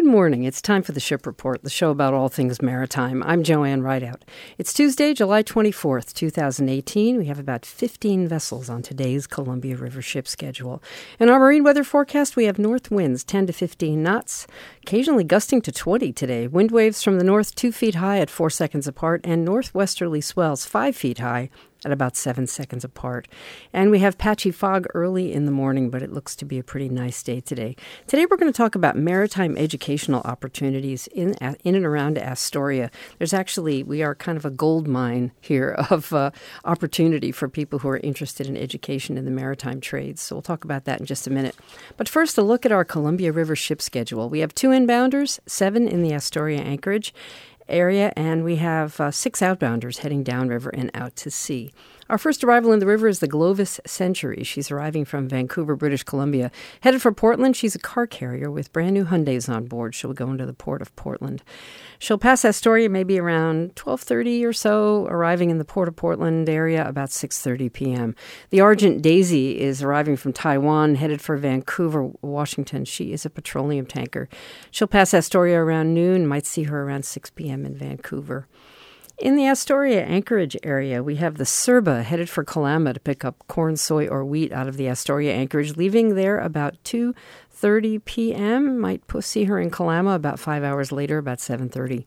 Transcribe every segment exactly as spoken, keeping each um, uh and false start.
Good morning. It's time for the Ship Report, the show about all things maritime. I'm Joanne Rideout. It's Tuesday, July twenty-fourth, twenty eighteen. We have about fifteen vessels on today's Columbia River ship schedule. In our marine weather forecast, we have north winds ten to fifteen knots, occasionally gusting to twenty today. Wind waves from the north two feet high at four seconds apart, and northwesterly swells five feet high at about seven seconds apart. And we have patchy fog early in the morning, but it looks to be a pretty nice day today. Today we're going to talk about maritime educational opportunities in in and around Astoria. There's actually, we are kind of a gold mine here of uh, opportunity for people who are interested in education in the maritime trades. So we'll talk about that in just a minute. But first, a look at our Columbia River ship schedule. We have two inbounders, seven in the Astoria Anchorage area, and we have uh, six outbounders heading downriver and out to sea. Our first arrival in the river is the Glovis Century. She's arriving from Vancouver, British Columbia. Headed for Portland, she's a car carrier with brand new Hyundais on board. She'll go into the port of Portland. She'll pass Astoria maybe around twelve thirty or so, arriving in the port of Portland area about six thirty p.m. The Argent Daisy is arriving from Taiwan, headed for Vancouver, Washington. She is a petroleum tanker. She'll pass Astoria around noon, might see her around six p.m. in Vancouver. In the Astoria Anchorage area, we have the Serba headed for Kalama to pick up corn, soy, or wheat out of the Astoria Anchorage, leaving there about two thirty p.m. Might see her in Kalama about five hours later, about seven thirty.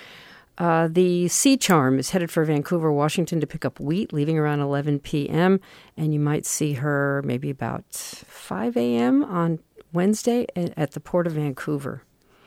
Uh, the Sea Charm is headed for Vancouver, Washington to pick up wheat, leaving around eleven p.m., and you might see her maybe about five a.m. on Wednesday at the Port of Vancouver.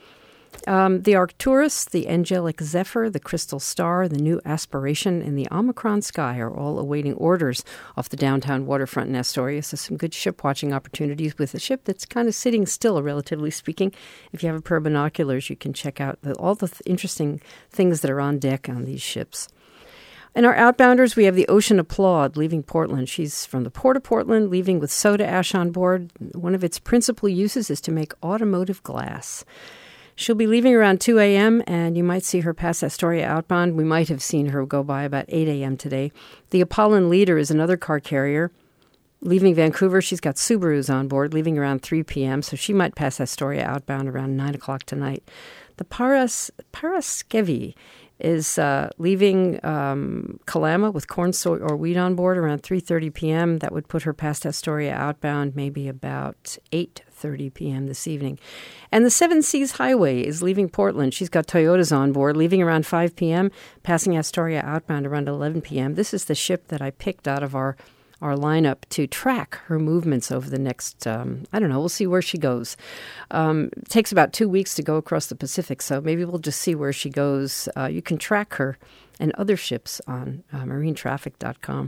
Um, the Arcturus, the Angelic Zephyr, the Crystal Star, the New Aspiration, and the Omicron Sky are all awaiting orders off the downtown waterfront in Astoria. So some good ship watching opportunities with a ship that's kind of sitting still, relatively speaking. If you have a pair of binoculars, you can check out the, all the th- interesting things that are on deck on these ships. In our outbounders, we have the Ocean Applaud leaving Portland. She's from the Port of Portland, leaving with soda ash on board. One of its principal uses is to make automotive glass. She'll be leaving around two a.m., and you might see her pass Astoria outbound. We might have seen her go by about eight a.m. today. The Apollon Leader is another car carrier. Leaving Vancouver, she's got Subarus on board, leaving around three p.m., so she might pass Astoria outbound around nine o'clock tonight. The Paras Paraskevi is uh, leaving um, Kalama with corn, soy, or wheat on board around three thirty p.m. That would put her past Astoria outbound maybe about eight thirty p.m. this evening. And the Seven Seas Highway is leaving Portland. She's got Toyotas on board, leaving around five p.m., passing Astoria outbound around eleven p.m. This is the ship that I picked out of our our lineup to track her movements over the next, um, I don't know, we'll see where she goes. Um, it takes about two weeks to go across the Pacific, so maybe we'll just see where she goes. Uh, you can track her and other ships on uh, marine traffic dot com.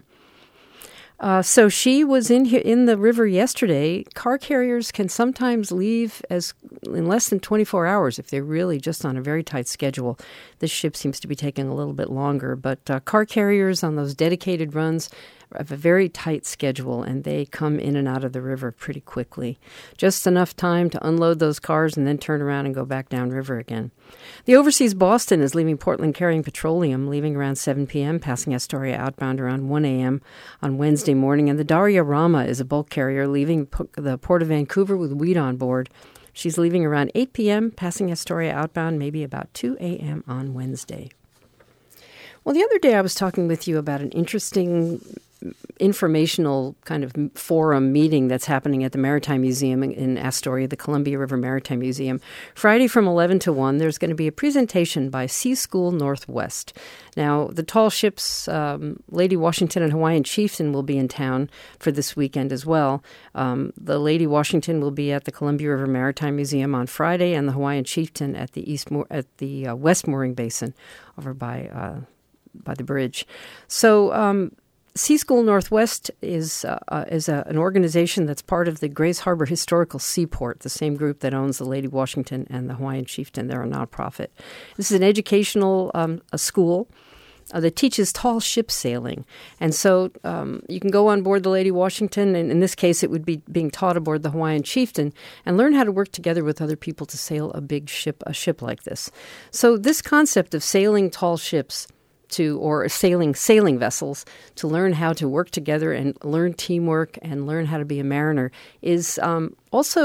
Uh, so she was in here in the river yesterday. Car carriers can sometimes leave as in less than twenty-four hours if they're really just on a very tight schedule. This ship seems to be taking a little bit longer, but uh, car carriers on those dedicated runs have a very tight schedule, and they come in and out of the river pretty quickly. Just enough time to unload those cars and then turn around and go back downriver again. The Overseas Boston is leaving Portland carrying petroleum, leaving around seven p.m., passing Astoria outbound around one a.m. on Wednesday morning. And the Daria Rama is a bulk carrier leaving the Port of Vancouver with wheat on board. She's leaving around eight p.m., passing Astoria outbound maybe about two a.m. on Wednesday. Well, the other day I was talking with you about an interesting informational kind of forum meeting that's happening at the Maritime Museum in, in Astoria, the Columbia River Maritime Museum. Friday from eleven to one, there's going to be a presentation by Sea School Northwest. Now, the tall ships, um, Lady Washington and Hawaiian Chieftain will be in town for this weekend as well. Um, the Lady Washington will be at the Columbia River Maritime Museum on Friday, and the Hawaiian Chieftain at the East Moor- at the uh, West Mooring Basin over by uh, by the bridge. So, um, Sea School Northwest is uh, uh, is a, an organization that's part of the Grays Harbor Historical Seaport, the same group that owns the Lady Washington and the Hawaiian Chieftain. They're a nonprofit. This is an educational um, a school uh, that teaches tall ship sailing. And so um, you can go on board the Lady Washington, and in this case it would be being taught aboard the Hawaiian Chieftain, and learn how to work together with other people to sail a big ship, a ship like this. So this concept of sailing tall ships to or sailing sailing vessels to learn how to work together and learn teamwork and learn how to be a mariner is um, also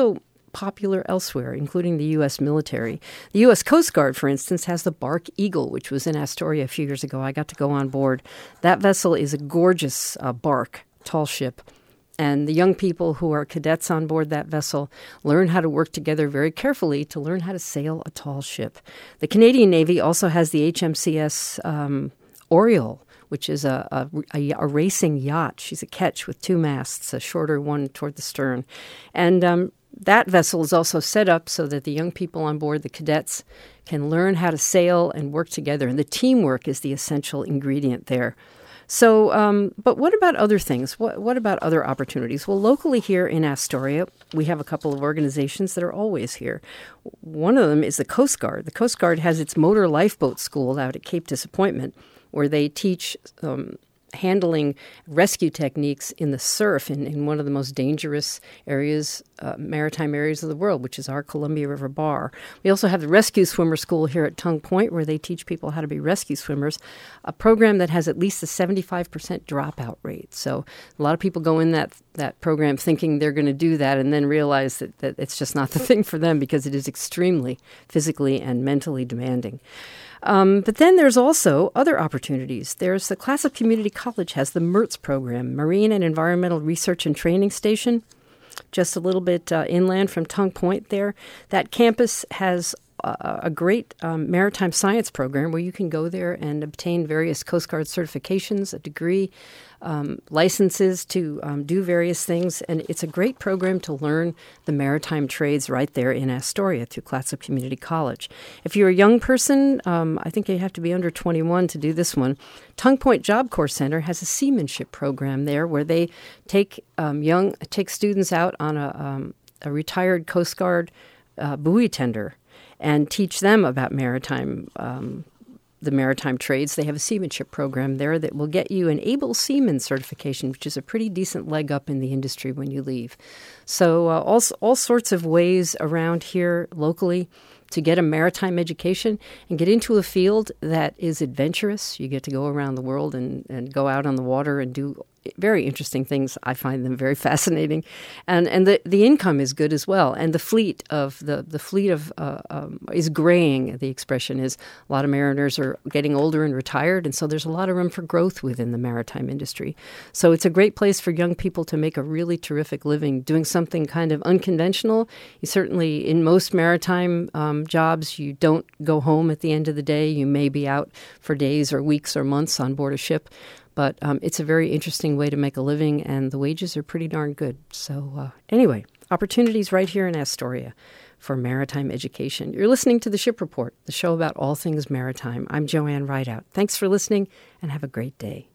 popular elsewhere, including the U S military. The U S Coast Guard, for instance, has the Bark Eagle, which was in Astoria a few years ago. I got to go on board. That vessel is a gorgeous uh, bark, tall ship. And the young people who are cadets on board that vessel learn how to work together very carefully to learn how to sail a tall ship. The Canadian Navy also has the H M C S um, Oriole, which is a, a, a, a racing yacht. She's a ketch with two masts, a shorter one toward the stern. And um, that vessel is also set up so that the young people on board, the cadets, can learn how to sail and work together. And the teamwork is the essential ingredient there. So, um, but what about other things? What, what about other opportunities? Well, locally here in Astoria, we have a couple of organizations that are always here. One of them is the Coast Guard. The Coast Guard has its motor lifeboat school out at Cape Disappointment, where they teach um, handling rescue techniques in the surf in, in one of the most dangerous areas, uh, maritime areas of the world, which is our Columbia River Bar. We also have the Rescue Swimmer School here at Tongue Point, where they teach people how to be rescue swimmers, a program that has at least a seventy-five percent dropout rate. So a lot of people go in that that program thinking they're going to do that and then realize that, that it's just not the thing for them because it is extremely physically and mentally demanding. Um, but then there's also other opportunities. There's the Clatsop Community College has the MERTS program, Marine and Environmental Research and Training Station, just a little bit uh, inland from Tongue Point there. That campus has a, a great um, maritime science program where you can go there and obtain various Coast Guard certifications, a degree, um, licenses to um, do various things. And it's a great program to learn the maritime trades right there in Astoria through Clatsop Community College. If you're a young person, um, I think you have to be under twenty-one to do this one. Tongue Point Job Corps Center has a seamanship program there where they take um, young take students out on a, um, a retired Coast Guard uh, buoy tender and teach them about maritime um the maritime trades. They have a seamanship program there that will get you an able seaman certification, which is a pretty decent leg up in the industry when you leave. So uh, all, all sorts of ways around here locally to get a maritime education and get into a field that is adventurous. You get to go around the world and, and go out on the water and do very interesting things. I find them very fascinating. And and the, the income is good as well. And the fleet of the, the fleet of uh, um, is graying. The expression is a lot of mariners are getting older and retired. And so there's a lot of room for growth within the maritime industry. So it's a great place for young people to make a really terrific living doing something kind of unconventional. You certainly, in most maritime um, jobs, you don't go home at the end of the day. You may be out for days or weeks or months on board a ship. But um, it's a very interesting way to make a living, and the wages are pretty darn good. So uh, anyway, opportunities right here in Astoria for maritime education. You're listening to The Ship Report, the show about all things maritime. I'm Joanne Rideout. Thanks for listening, and have a great day.